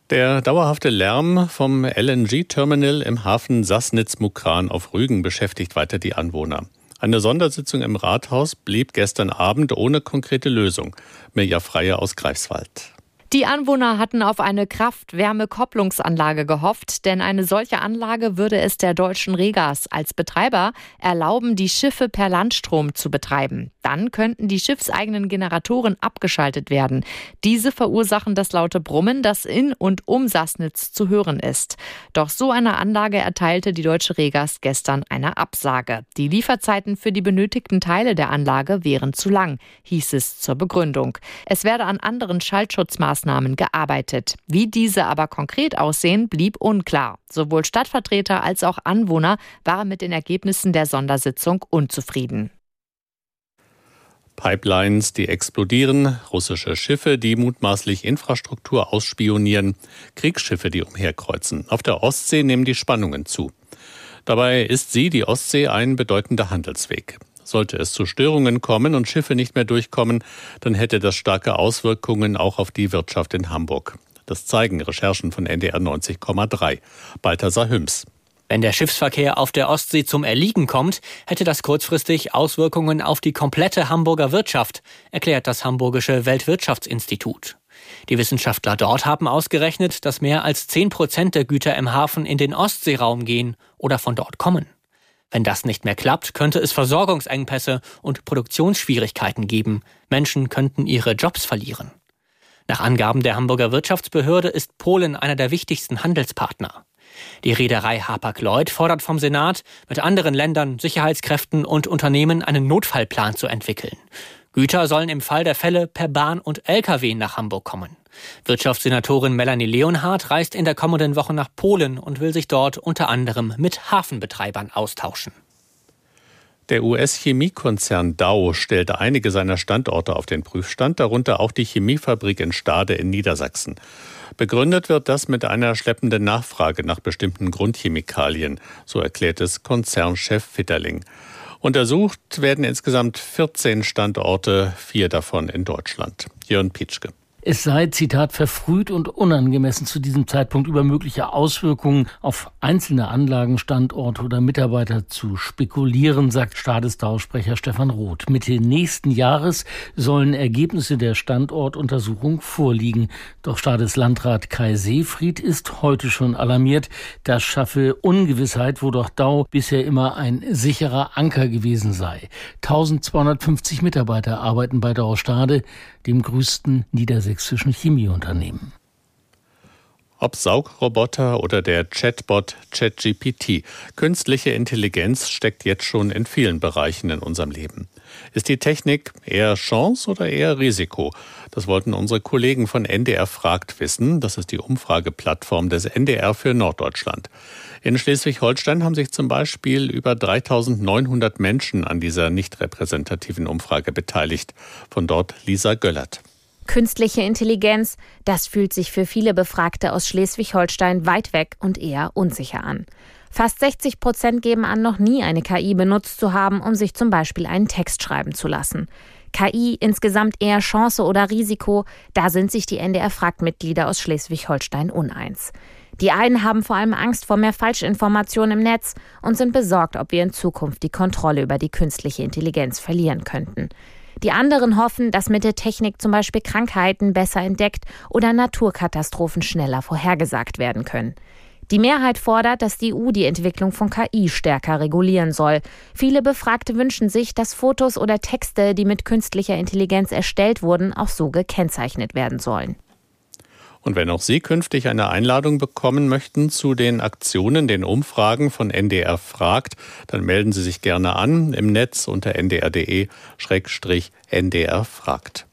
Der dauerhafte Lärm vom LNG-Terminal im Hafen Sassnitz-Mukran auf Rügen beschäftigt weiter die Anwohner. Eine Sondersitzung im Rathaus blieb gestern Abend ohne konkrete Lösung. Mirja Freier aus Greifswald. Die Anwohner hatten auf eine Kraft-Wärme-Kopplungsanlage gehofft, denn eine solche Anlage würde es der Deutschen Regas als Betreiber erlauben, die Schiffe per Landstrom zu betreiben. Dann könnten die schiffseigenen Generatoren abgeschaltet werden. Diese verursachen das laute Brummen, das in und um Sassnitz zu hören ist. Doch so eine Anlage erteilte die Deutsche Regas gestern eine Absage. Die Lieferzeiten für die benötigten Teile der Anlage wären zu lang, hieß es zur Begründung. Es werde an anderen Schaltschutzmaßnahmen gearbeitet. Wie diese aber konkret aussehen, blieb unklar. Sowohl Stadtvertreter als auch Anwohner waren mit den Ergebnissen der Sondersitzung unzufrieden. Pipelines, die explodieren, russische Schiffe, die mutmaßlich Infrastruktur ausspionieren, Kriegsschiffe, die umherkreuzen. Auf der Ostsee nehmen die Spannungen zu. Dabei ist die Ostsee, ein bedeutender Handelsweg. Sollte es zu Störungen kommen und Schiffe nicht mehr durchkommen, dann hätte das starke Auswirkungen auch auf die Wirtschaft in Hamburg. Das zeigen Recherchen von NDR 90,3. Balthasar Hüms. Wenn der Schiffsverkehr auf der Ostsee zum Erliegen kommt, hätte das kurzfristig Auswirkungen auf die komplette Hamburger Wirtschaft, erklärt das Hamburgische Weltwirtschaftsinstitut. Die Wissenschaftler dort haben ausgerechnet, dass mehr als 10% der Güter im Hafen in den Ostseeraum gehen oder von dort kommen. Wenn das nicht mehr klappt, könnte es Versorgungsengpässe und Produktionsschwierigkeiten geben. Menschen könnten ihre Jobs verlieren. Nach Angaben der Hamburger Wirtschaftsbehörde ist Polen einer der wichtigsten Handelspartner. Die Reederei Hapag-Lloyd fordert vom Senat, mit anderen Ländern, Sicherheitskräften und Unternehmen einen Notfallplan zu entwickeln. Güter sollen im Fall der Fälle per Bahn und Lkw nach Hamburg kommen. Wirtschaftssenatorin Melanie Leonhardt reist in der kommenden Woche nach Polen und will sich dort unter anderem mit Hafenbetreibern austauschen. Der US-Chemiekonzern Dow stellte einige seiner Standorte auf den Prüfstand, darunter auch die Chemiefabrik in Stade in Niedersachsen. Begründet wird das mit einer schleppenden Nachfrage nach bestimmten Grundchemikalien, so erklärt es Konzernchef Fitterling. Untersucht werden insgesamt 14 Standorte, 4 davon in Deutschland. Jörn Pietschke. Es sei, Zitat, verfrüht und unangemessen zu diesem Zeitpunkt über mögliche Auswirkungen auf einzelne Anlagen, Standorte oder Mitarbeiter zu spekulieren, sagt Stades-Dow-Sprecher Stefan Roth. Mitte nächsten Jahres sollen Ergebnisse der Standortuntersuchung vorliegen. Doch Stades-Landrat Kai Seefried ist heute schon alarmiert. Das schaffe Ungewissheit, wo doch Dow bisher immer ein sicherer Anker gewesen sei. 1250 Mitarbeiter arbeiten bei Dow Stade, dem größten niedersächsischen Chemieunternehmen. Ob Saugroboter oder der Chatbot ChatGPT, künstliche Intelligenz steckt jetzt schon in vielen Bereichen in unserem Leben. Ist die Technik eher Chance oder eher Risiko? Das wollten unsere Kollegen von NDR fragt wissen. Das ist die Umfrageplattform des NDR für Norddeutschland. In Schleswig-Holstein haben sich zum Beispiel über 3.900 Menschen an dieser nicht repräsentativen Umfrage beteiligt. Von dort Lisa Göllert. Künstliche Intelligenz, das fühlt sich für viele Befragte aus Schleswig-Holstein weit weg und eher unsicher an. Fast 60% geben an, noch nie eine KI benutzt zu haben, um sich zum Beispiel einen Text schreiben zu lassen. KI insgesamt eher Chance oder Risiko, da sind sich die NDR-Fragt-Mitglieder aus Schleswig-Holstein uneins. Die einen haben vor allem Angst vor mehr Falschinformationen im Netz und sind besorgt, ob wir in Zukunft die Kontrolle über die künstliche Intelligenz verlieren könnten. Die anderen hoffen, dass mit der Technik zum Beispiel Krankheiten besser entdeckt oder Naturkatastrophen schneller vorhergesagt werden können. Die Mehrheit fordert, dass die EU die Entwicklung von KI stärker regulieren soll. Viele Befragte wünschen sich, dass Fotos oder Texte, die mit künstlicher Intelligenz erstellt wurden, auch so gekennzeichnet werden sollen. Und wenn auch Sie künftig eine Einladung bekommen möchten zu den Aktionen, den Umfragen von NDR fragt, dann melden Sie sich gerne an im Netz unter ndr.de/ndr fragt.